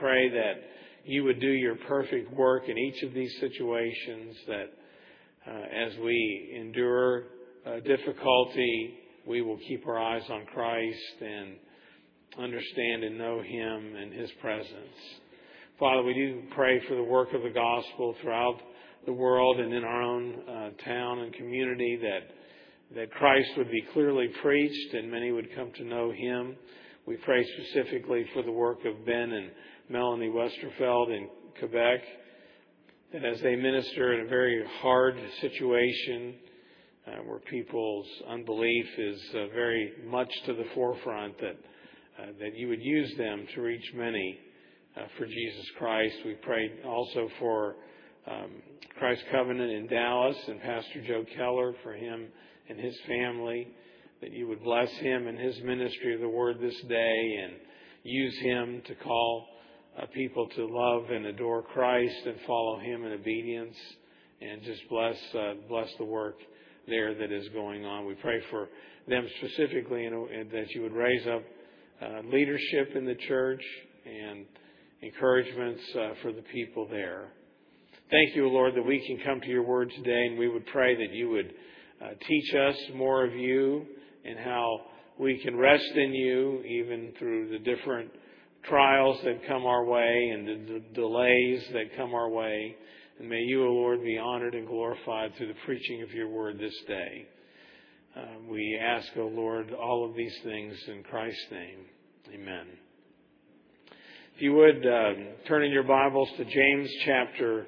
pray that you would do your perfect work in each of these situations, that as we endure difficulty, we will keep our eyes on Christ and understand and know Him and His presence. Father, we do pray for the work of the gospel throughout the world and in our own town and community, that Christ would be clearly preached and many would come to know Him. We pray specifically for the work of Ben and Melanie Westerfeld in Quebec, that as they minister in a very hard situation where people's unbelief is very much to the forefront, that you would use them to reach many for Jesus Christ. We pray also for Christ Covenant in Dallas and Pastor Joe Keller, for him and his family, that you would bless him and his ministry of the Word this day and use him to call people to love and adore Christ and follow Him in obedience, and just bless the work there that is going on. We pray for them specifically, and that you would raise up leadership in the church and encouragements for the people there. Thank you, Lord, that we can come to your Word today, and we would pray that you would teach us more of you and how we can rest in you even through the different trials that come our way and the delays that come our way. And may you, O Lord, be honored and glorified through the preaching of your word this day. We ask, O Lord, all of these things in Christ's name. Amen. If you would turn in your Bibles to James chapter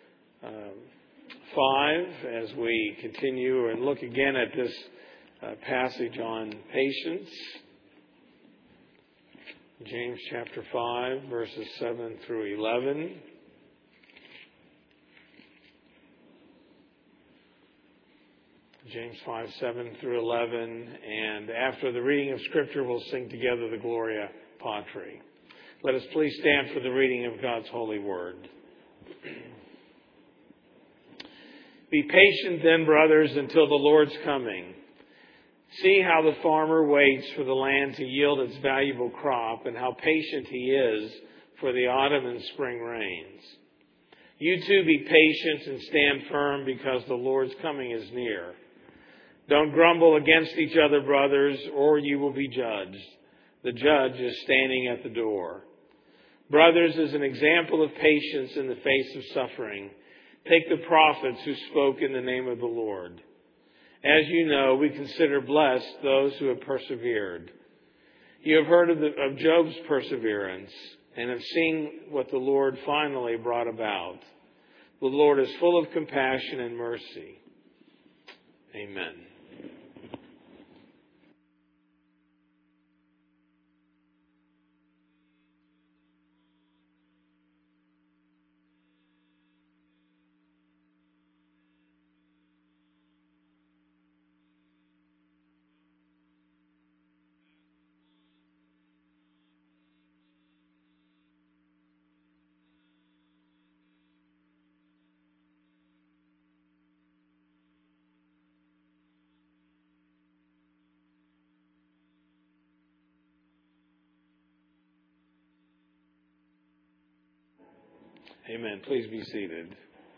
5 as we continue and look again at this passage on patience. James chapter 5, verses 7 through 11. James 5, 7 through 11. And after the reading of Scripture, we'll sing together the Gloria Patri. Let us please stand for the reading of God's holy word. Be patient then, brothers, until the Lord's coming. See how the farmer waits for the land to yield its valuable crop, and how patient he is for the autumn and spring rains. You too be patient and stand firm, because the Lord's coming is near. Don't grumble against each other, brothers, or you will be judged. The judge is standing at the door. Brothers, as an example of patience in the face of suffering, take the prophets who spoke in the name of the Lord. As you know, we consider blessed those who have persevered. You have heard of Job's perseverance and have seen what the Lord finally brought about. The Lord is full of compassion and mercy. Amen. Amen. Please be seated.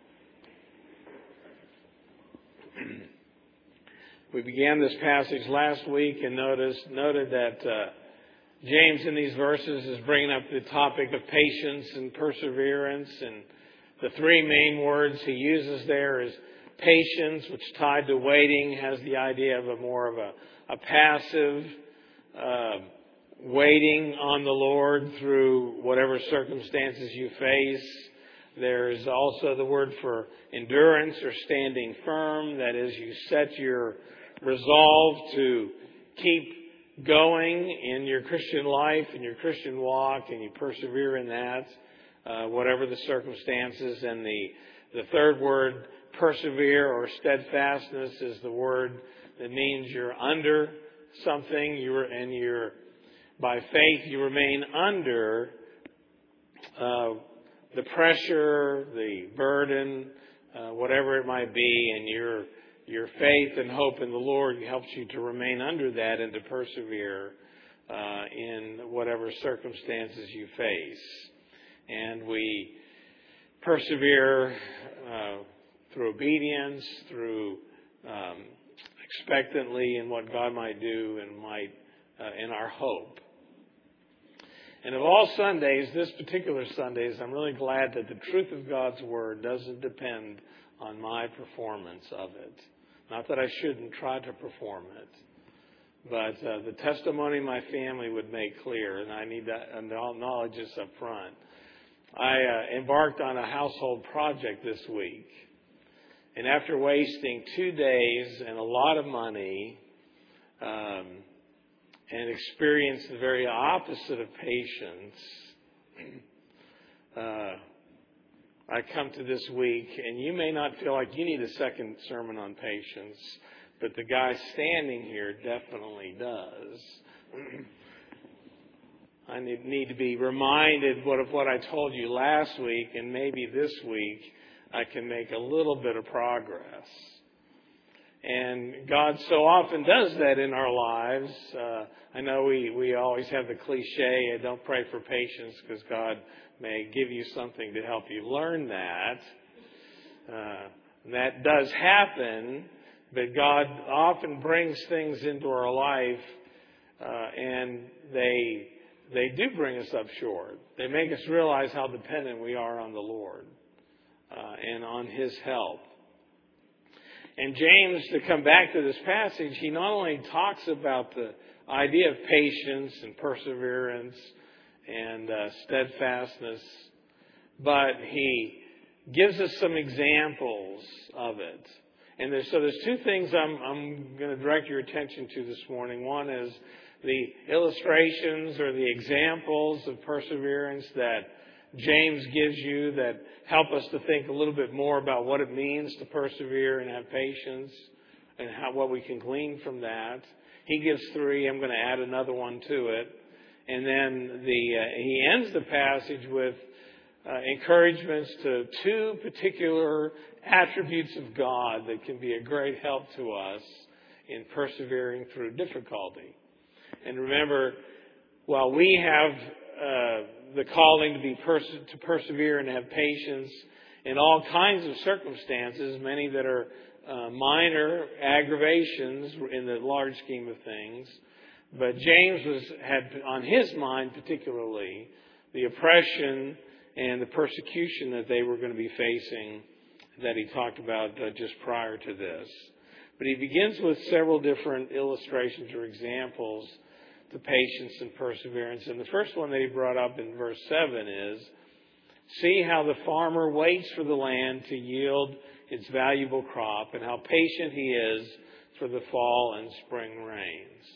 We began this passage last week and noted that James in these verses is bringing up the topic of patience and perseverance. And the three main words he uses there is patience, which tied to waiting has the idea of a passive waiting on the Lord through whatever circumstances you face. There's also the word for endurance or standing firm. That is, you set your resolve to keep going in your Christian life, in your Christian walk, and you persevere in that, whatever the circumstances. And the third word, persevere or steadfastness, is the word that means you're under something. By faith, you remain under the pressure, the burden, whatever it might be, and your faith and hope in the Lord helps you to remain under that and to persevere in whatever circumstances you face. And we persevere through obedience, through expectantly in what God might do and might in our hope. And of all Sundays, this particular Sundays, I'm really glad that the truth of God's Word doesn't depend on my performance of it. Not that I shouldn't try to perform it, but the testimony my family would make clear, and I need to acknowledge this up front. I embarked on a household project this week, and after wasting 2 days and a lot of money, and experienced the very opposite of patience, I come to this week, and you may not feel like you need a second sermon on patience, but the guy standing here definitely does. I need to be reminded of what I told you last week, and maybe this week I can make a little bit of progress. And God so often does that in our lives. I know we always have the cliche, don't pray for patience because God may give you something to help you learn that. That does happen, but God often brings things into our life and they do bring us up short. They make us realize how dependent we are on the Lord and on His help. And James, to come back to this passage, he not only talks about the idea of patience and perseverance and steadfastness, but he gives us some examples of it. And there's two things I'm going to direct your attention to this morning. One is the illustrations or the examples of perseverance that James gives you that help us to think a little bit more about what it means to persevere and have patience and what we can glean from that. He gives 3. I'm going to add another one to it. And then he ends the passage with encouragements to 2 particular attributes of God that can be a great help to us in persevering through difficulty. And remember, while we have the calling to persevere and have patience in all kinds of circumstances, many that are minor aggravations in the large scheme of things. But James had on his mind particularly the oppression and the persecution that they were going to be facing that he talked about just prior to this. But he begins with several different illustrations or examples to patience and perseverance. And the first one that he brought up in verse 7 is, see how the farmer waits for the land to yield its valuable crop and how patient he is for the fall and spring rains.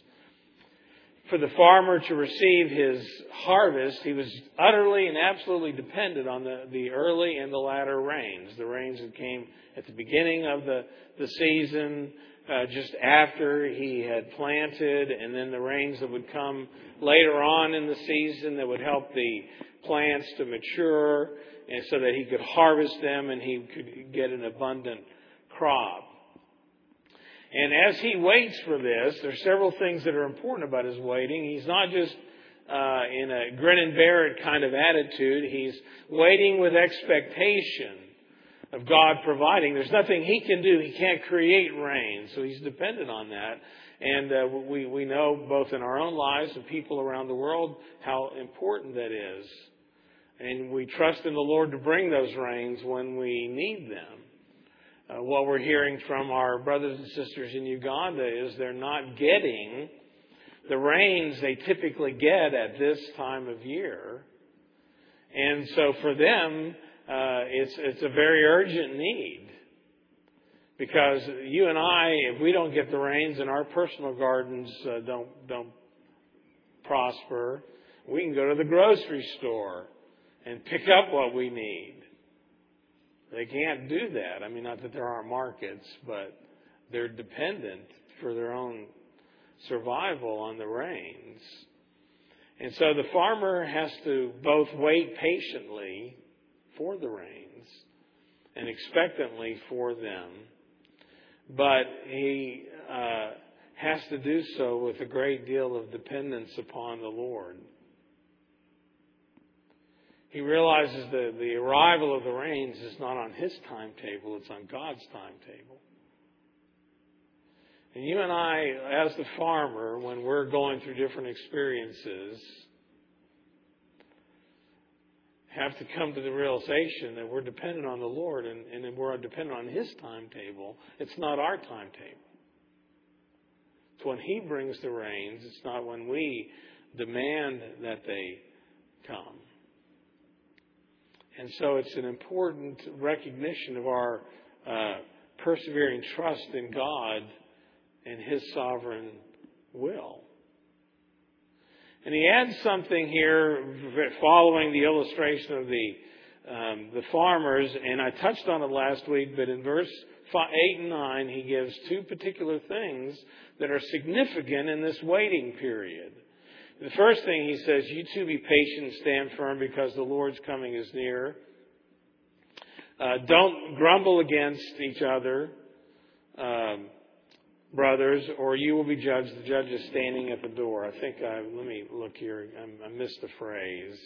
For the farmer to receive his harvest, he was utterly and absolutely dependent on the early and the latter rains. The rains that came at the beginning of the season, just after he had planted, and then the rains that would come later on in the season that would help the plants to mature and so that he could harvest them and he could get an abundant crop. And as he waits for this, there's several things that are important about his waiting. He's not just in a grin and bear it kind of attitude. He's waiting with expectation of God providing. There's nothing he can do. He can't create rain, so he's dependent on that. And we know both in our own lives and people around the world how important that is. And we trust in the Lord to bring those rains when we need them. What we're hearing from our brothers and sisters in Uganda is they're not getting the rains they typically get at this time of year. And so for them, it's a very urgent need. Because you and I, if we don't get the rains and our personal gardens don't prosper, we can go to the grocery store and pick up what we need. They can't do that. I mean, not that there aren't markets, but they're dependent for their own survival on the rains. And so the farmer has to both wait patiently for the rains and expectantly for them, but he has to do so with a great deal of dependence upon the Lord. He realizes that the arrival of the rains is not on his timetable, it's on God's timetable. And you and I, as the farmer, when we're going through different experiences, have to come to the realization that we're dependent on the Lord and we're dependent on His timetable. It's not our timetable. It's when He brings the rains. It's not when we demand that they come. And so it's an important recognition of our persevering trust in God and His sovereign will. And he adds something here following the illustration of the farmers, and I touched on it last week, but in verse 8 and 9, he gives two particular things that are significant in this waiting period. The first thing he says, you too be patient and stand firm because the Lord's coming is near. Don't grumble against each other, brothers, or you will be judged. The judge is standing at the door. I think let me look here. I missed the phrase.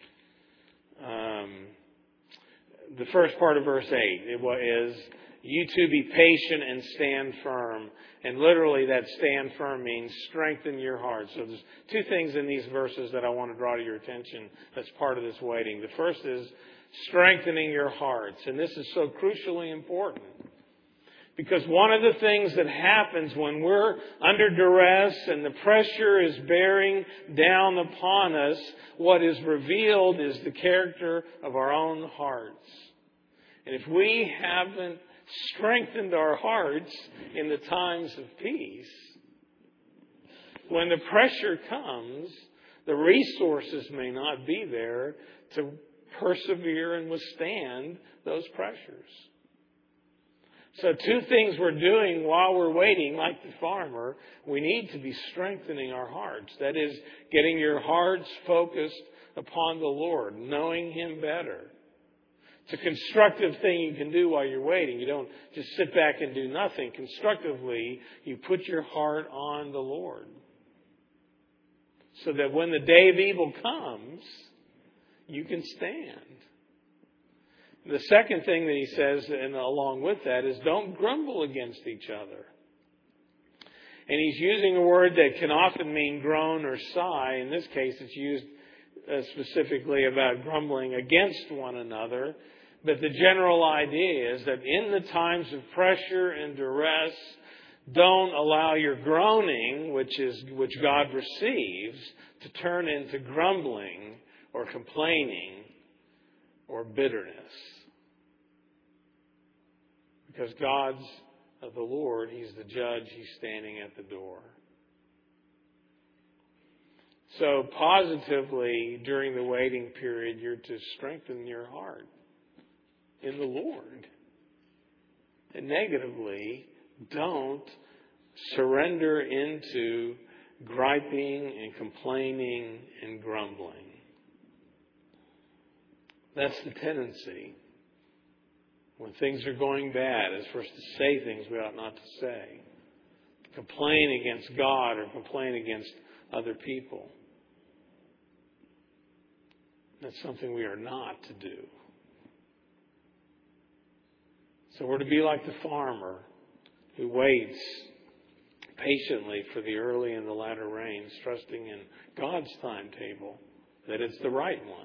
The first part of verse 8 is, you too be patient and stand firm. And literally that stand firm means strengthen your heart. So there's two things in these verses that I want to draw to your attention that's part of this waiting. The first is strengthening your hearts. And this is so crucially important. Because one of the things that happens when we're under duress and the pressure is bearing down upon us, what is revealed is the character of our own hearts. And if we haven't strengthened our hearts in the times of peace, when the pressure comes, the resources may not be there to persevere and withstand those pressures. So two things we're doing while we're waiting, like the farmer, we need to be strengthening our hearts. That is, getting your hearts focused upon the Lord, knowing Him better. It's a constructive thing you can do while you're waiting. You don't just sit back and do nothing. Constructively, you put your heart on the Lord. So that when the day of evil comes, you can stand. The second thing that he says, and along with that, is don't grumble against each other. And he's using a word that can often mean groan or sigh. In this case, it's used specifically about grumbling against one another. But the general idea is that in the times of pressure and duress, don't allow your groaning, which God receives, to turn into grumbling or complaining or bitterness. Because God's the Lord, He's the judge, He's standing at the door. So positively, during the waiting period, you're to strengthen your heart in the Lord. And negatively, don't surrender into griping and complaining and grumbling. That's the tendency. When things are going bad, is for us to say things we ought not to say. Complain against God or complain against other people. That's something we are not to do. So we're to be like the farmer who waits patiently for the early and the latter rains, trusting in God's timetable, that it's the right one.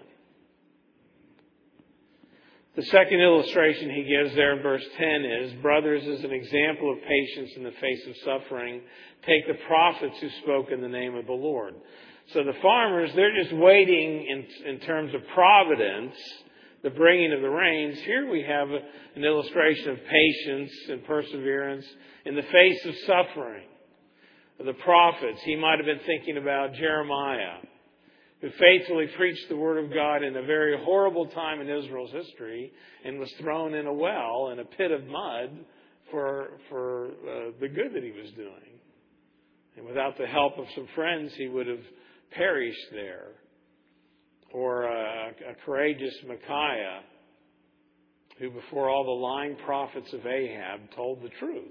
The second illustration he gives there in verse 10 is, brothers, as an example of patience in the face of suffering, take the prophets who spoke in the name of the Lord. So the farmers, they're just waiting in terms of providence, the bringing of the rains. Here we have an illustration of patience and perseverance in the face of suffering. The prophets, he might have been thinking about Jeremiah, who faithfully preached the Word of God in a very horrible time in Israel's history and was thrown in a well, in a pit of mud, for the good that he was doing. And without the help of some friends, he would have perished there. Or a courageous Micaiah, who before all the lying prophets of Ahab told the truth.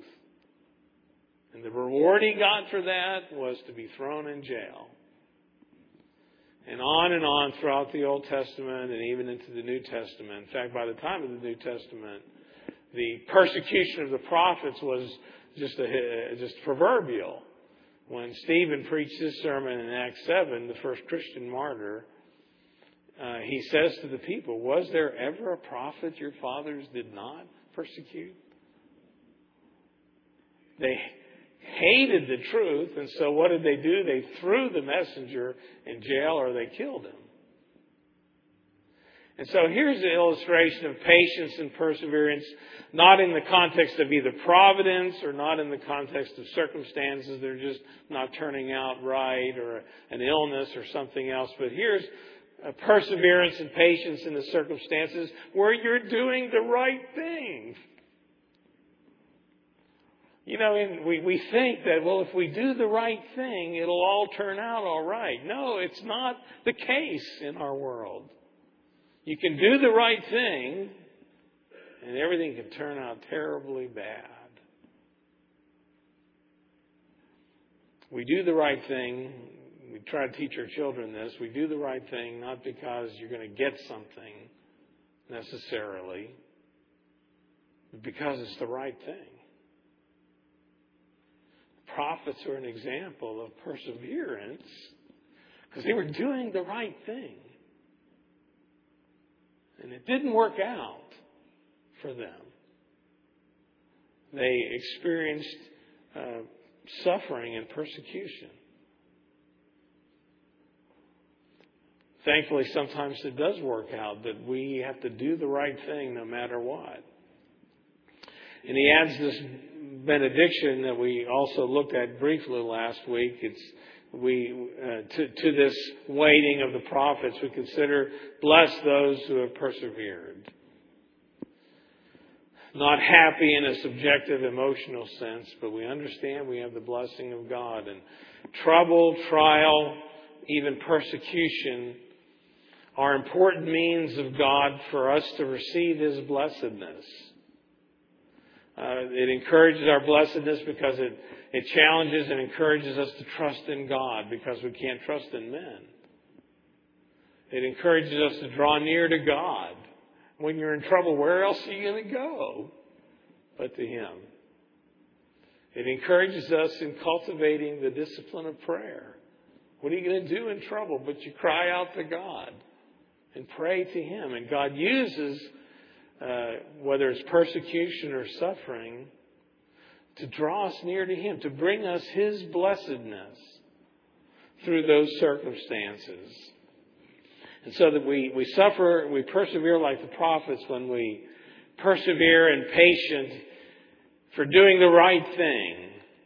And the reward he got for that was to be thrown in jail. And on throughout the Old Testament and even into the New Testament. In fact, by the time of the New Testament, the persecution of the prophets was just proverbial. When Stephen preached his sermon in Acts 7, the first Christian martyr, he says to the people, "Was there ever a prophet your fathers did not persecute?" They hated the truth, and so what did they do? They threw the messenger in jail or they killed him. And so here's the illustration of patience and perseverance, not in the context of either providence or not in the context of circumstances that are just not turning out right, or an illness or something else. But here's a perseverance and patience in the circumstances where you're doing the right thing. You know, we think that, well, if we do the right thing, it'll all turn out all right. No, it's not the case in our world. You can do the right thing, and everything can turn out terribly bad. We do the right thing. We try to teach our children this. We do the right thing not because you're going to get something necessarily, but because it's the right thing. The prophets are an example of perseverance because they were doing the right thing. And it didn't work out for them. They experienced suffering and persecution. Thankfully, sometimes it does work out that we have to do the right thing no matter what. And he adds this benediction that we also looked at briefly last week. To this waiting of the prophets, we consider, bless those who have persevered. Not happy in a subjective emotional sense, but we understand we have the blessing of God. And trouble, trial, even persecution are important means of God for us to receive His blessedness. It encourages our blessedness because it challenges and encourages us to trust in God because we can't trust in men. It encourages us to draw near to God. When you're in trouble, where else are you going to go but to Him? It encourages us in cultivating the discipline of prayer. What are you going to do in trouble but you cry out to God and pray to Him? And God uses whether it's persecution or suffering, to draw us near to Him, to bring us His blessedness through those circumstances. And so that we persevere like the prophets when we persevere and patient for doing the right thing,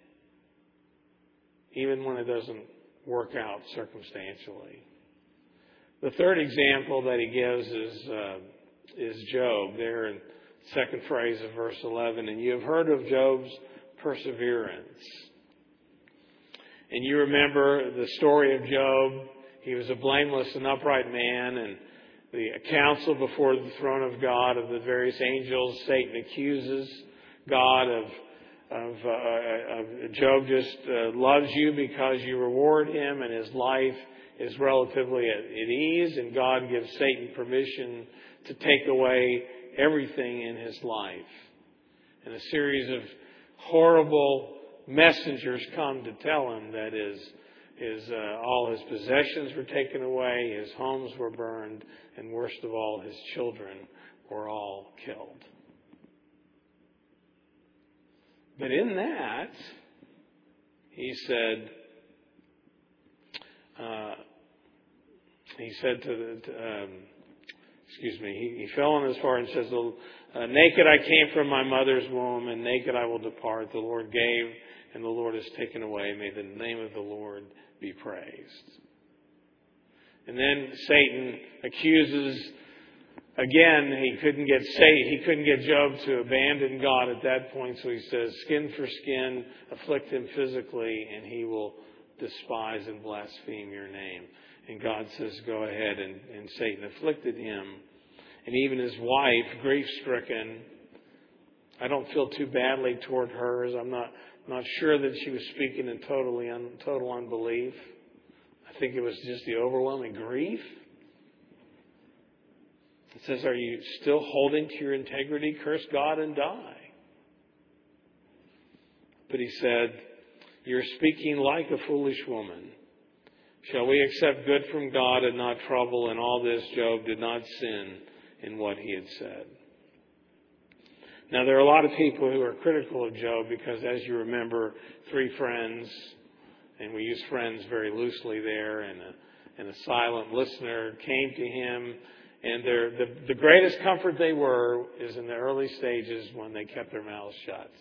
even when it doesn't work out circumstantially. The third example that he gives is Job, there in the second phrase of verse 11. And you have heard of Job's perseverance. And you remember the story of Job. He was a blameless and upright man, and the counsel before the throne of God of the various angels. Satan accuses God of Job just loves you because you reward him, and his life is relatively at ease, and God gives Satan permission to take away everything in his life. And a series of horrible messengers come to tell him that all his possessions were taken away, his homes were burned, and worst of all, his children were all killed. But in that, he said he fell on his heart and says, naked I came from my mother's womb, and naked I will depart. The Lord gave, and the Lord has taken away. May the name of the Lord be praised. And then Satan accuses again. He couldn't get Job to abandon God at that point, so he says, skin for skin, afflict him physically, and he will despise and blaspheme your name. And God says, go ahead, and Satan afflicted him. And even his wife, grief-stricken, I don't feel too badly toward her, as I'm not sure that she was speaking in total unbelief. I think it was just the overwhelming grief. It says, are you still holding to your integrity? Curse God and die. But he said, you're speaking like a foolish woman. Shall we accept good from God and not trouble? And all this, Job did not sin in what he had said. Now, there are a lot of people who are critical of Job because, as you remember, 3 friends, and we use friends very loosely there, and a silent listener came to him. And the greatest comfort they were is in the early stages when they kept their mouths shut.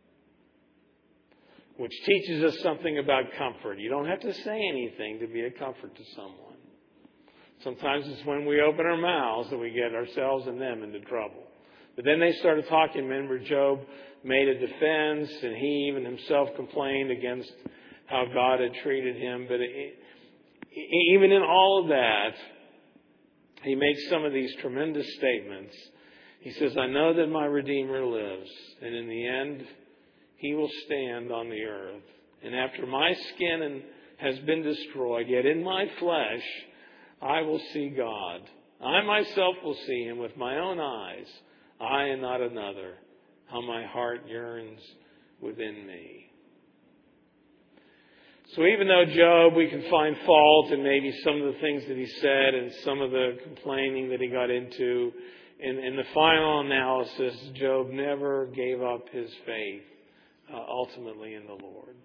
Which teaches us something about comfort. You don't have to say anything to be a comfort to someone. Sometimes it's when we open our mouths that we get ourselves and them into trouble. But then they started talking. Remember, Job made a defense, and he even himself complained against how God had treated him. But even in all of that, he makes some of these tremendous statements. He says, I know that my Redeemer lives, and in the end, he will stand on the earth. And after my skin has been destroyed, yet in my flesh, I will see God. I myself will see him with my own eyes. I and not another. How my heart yearns within me. So even though Job, we can find fault in maybe some of the things that he said and some of the complaining that he got into, in the final analysis, Job never gave up his faith ultimately in the Lord.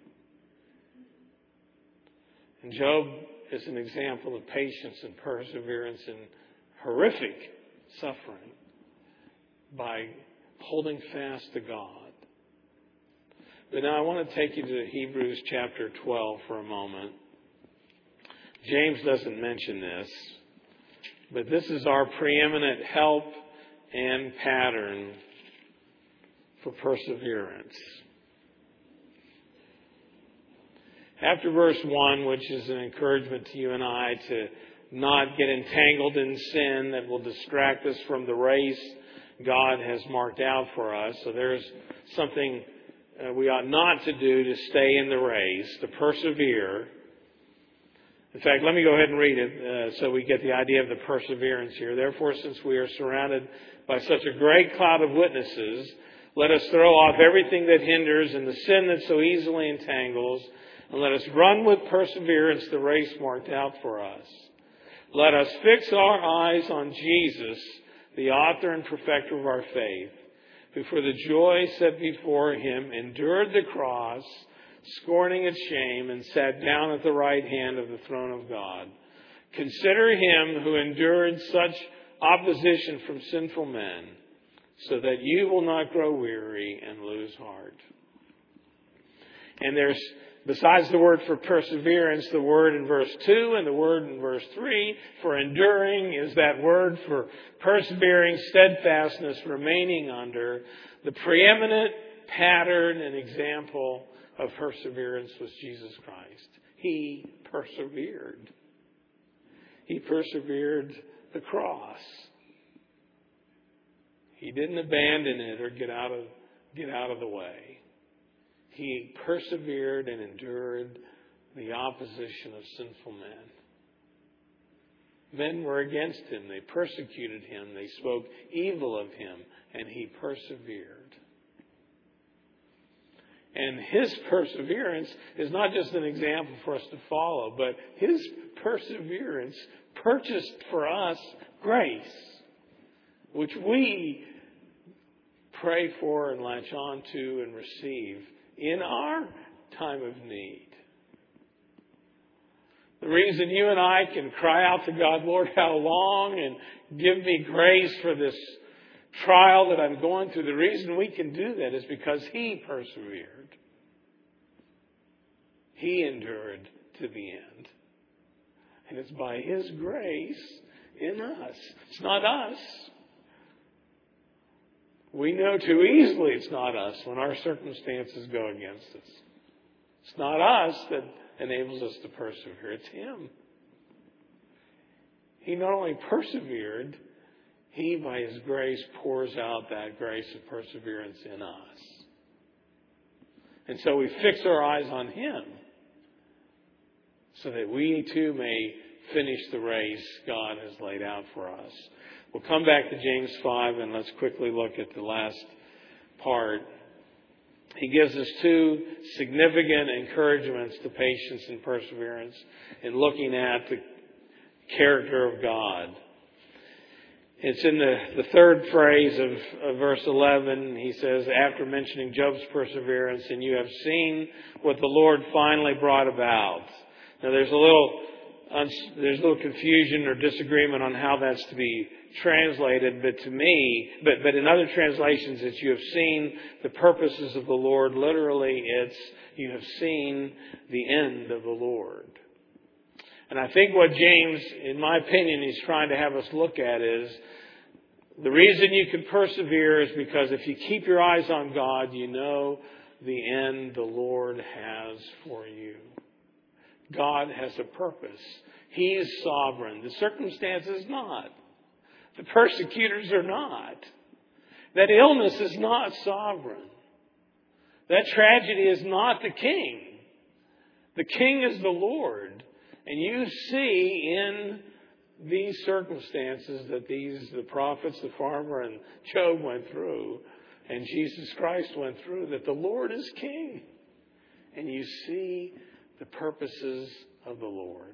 And Job is an example of patience and perseverance in horrific suffering by holding fast to God. But now I want to take you to Hebrews chapter 12 for a moment. James doesn't mention this, but this is our preeminent help and pattern for perseverance. After verse 1, which is an encouragement to you and I to not get entangled in sin that will distract us from the race God has marked out for us. So there's something we ought not to do to stay in the race, to persevere. In fact, let me go ahead and read it so we get the idea of the perseverance here. Therefore, since we are surrounded by such a great cloud of witnesses, let us throw off everything that hinders and the sin that so easily entangles, and let us run with perseverance the race marked out for us. Let us fix our eyes on Jesus, the author and perfecter of our faith, who for the joy set before him endured the cross, scorning its shame, and sat down at the right hand of the throne of God. Consider him who endured such opposition from sinful men, so that you will not grow weary and lose heart. And there's, besides the word for perseverance, the word in verse 2 and the word in verse 3 for enduring is that word for persevering, steadfastness, remaining under. The preeminent pattern and example of perseverance was Jesus Christ. He persevered. He persevered the cross. He didn't abandon it or get out of the way. He persevered and endured the opposition of sinful men. Men were against him. They persecuted him. They spoke evil of him. And he persevered. And his perseverance is not just an example for us to follow, but his perseverance purchased for us grace, which we pray for and latch on to and receive in our time of need. The reason you and I can cry out to God, Lord, how long, and give me grace for this trial that I'm going through, the reason we can do that is because he persevered. He endured to the end. And it's by his grace in us. It's not us. We know too easily it's not us when our circumstances go against us. It's not us that enables us to persevere. It's him. He not only persevered, he, by his grace, pours out that grace of perseverance in us. And so we fix our eyes on him so that we too may finish the race God has laid out for us. We'll come back to James 5 and let's quickly look at the last part. He gives us two significant encouragements to patience and perseverance in looking at the character of God. It's in the third phrase of verse 11. He says, after mentioning Job's perseverance, and you have seen what the Lord finally brought about. Now there's a little confusion or disagreement on how that's to be translated, but in other translations it's you have seen the purposes of the Lord. Literally it's you have seen the end of the Lord. And I think what James, in my opinion, he's trying to have us look at is the reason you can persevere is because if you keep your eyes on God, you know the end the Lord has for you. God has a purpose. He is sovereign. The circumstance is not. The persecutors are not. That illness is not sovereign. That tragedy is not the king. The king is the Lord. And you see in these circumstances that the prophets, the farmer, and Job went through, and Jesus Christ went through, that the Lord is king. And you see the purposes of the Lord.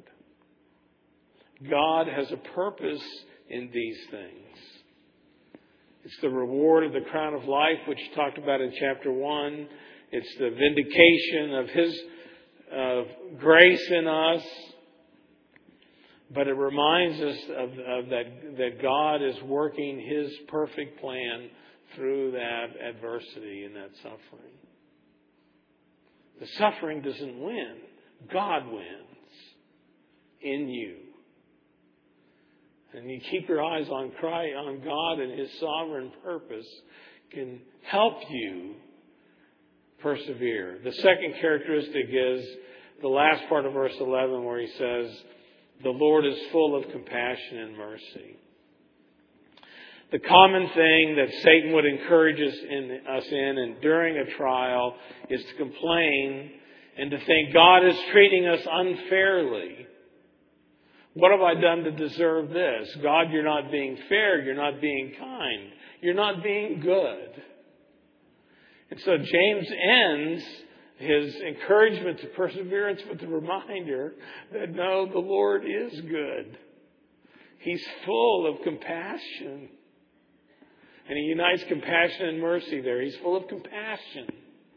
God has a purpose in these things. It's the reward of the crown of life, which he talked about in chapter 1. It's the vindication of His grace in us. But it reminds us of that God is working His perfect plan through that adversity and that suffering. The suffering doesn't win. God wins in you. And you keep your eyes on Christ, on God and His sovereign purpose can help you persevere. The second characteristic is the last part of verse 11 where he says, the Lord is full of compassion and mercy. The common thing that Satan would encourage us in and during a trial is to complain and to think God is treating us unfairly. What have I done to deserve this? God, you're not being fair. You're not being kind. You're not being good. And so James ends his encouragement to perseverance with the reminder that no, the Lord is good. He's full of compassion. And he unites compassion and mercy there. He's full of compassion.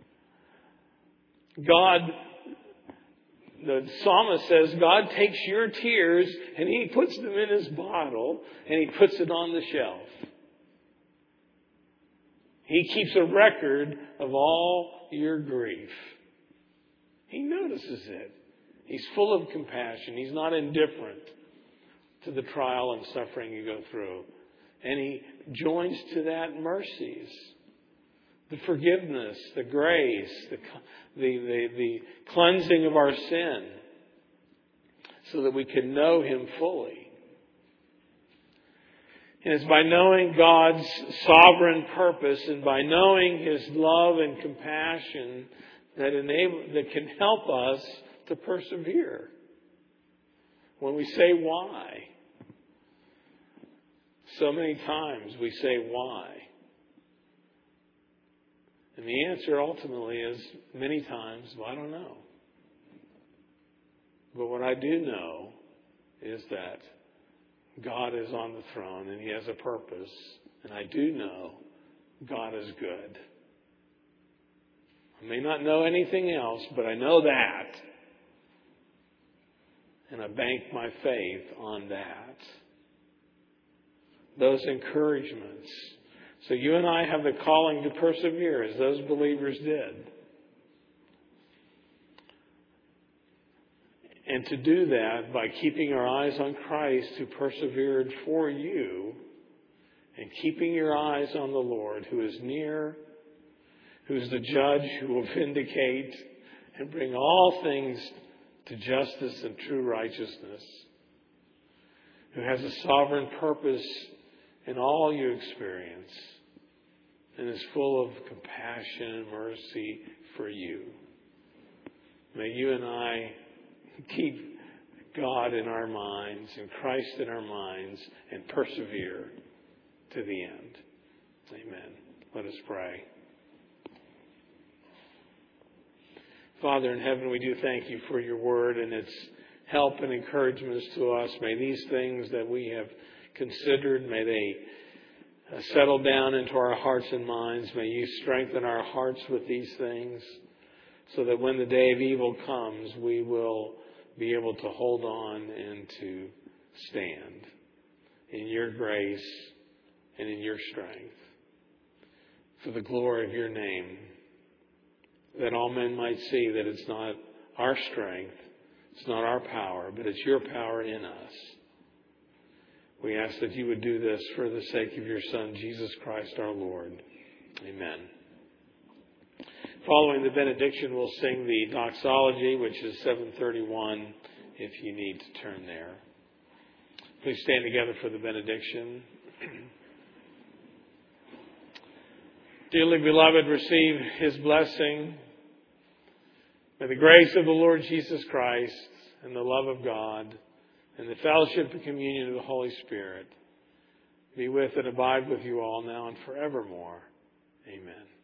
God, the psalmist says, God takes your tears and He puts them in His bottle and He puts it on the shelf. He keeps a record of all your grief. He notices it. He's full of compassion. He's not indifferent to the trial and suffering you go through. And He joins to that mercies. The forgiveness, the grace, the cleansing of our sin, so that we can know Him fully. And it's by knowing God's sovereign purpose and by knowing His love and compassion that can help us to persevere. When we say why, so many times we say why. And the answer ultimately is many times, well, I don't know. But what I do know is that God is on the throne and He has a purpose. And I do know God is good. I may not know anything else, but I know that. And I bank my faith on that. Those encouragements. So you and I have the calling to persevere as those believers did. And to do that by keeping our eyes on Christ who persevered for you and keeping your eyes on the Lord who is near, who is the judge who will vindicate and bring all things to justice and true righteousness, who has a sovereign purpose in all you experience and is full of compassion and mercy for you. May you and I keep God in our minds and Christ in our minds and persevere to the end. Amen. Let us pray. Father in heaven, we do thank you for your word and its help and encouragements to us. May these things that we have considered, may they settle down into our hearts and minds. May you strengthen our hearts with these things so that when the day of evil comes, we will be able to hold on and to stand in your grace and in your strength for the glory of your name, that all men might see that it's not our strength, it's not our power, but it's your power in us. We ask that you would do this for the sake of your Son, Jesus Christ our Lord. Amen. Following the benediction, we'll sing the doxology, which is 731, if you need to turn there. Please stand together for the benediction. Dearly beloved, receive his blessing. May the grace of the Lord Jesus Christ and the love of God and the fellowship and communion of the Holy Spirit be with and abide with you all now and forevermore. Amen.